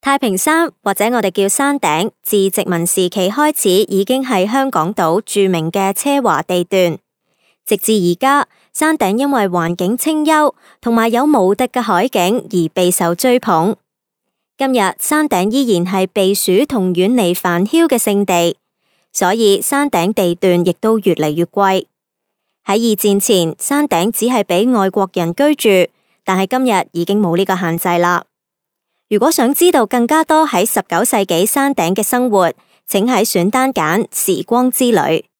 太平山或者我哋叫山頂，自殖民時期開始已經係香港島著名嘅奢華地段，直至而家，山頂因為環境清幽同埋有無敵嘅海景而備受追捧。今日山頂依然係避暑同遠離煩囂嘅勝地，所以山頂地段亦都越嚟越貴。喺二戰前，山頂只係俾外國人居住，但係今日已經冇呢個限制啦。如果想知道更加多喺19世紀山頂嘅生活，請喺選單揀時光之旅。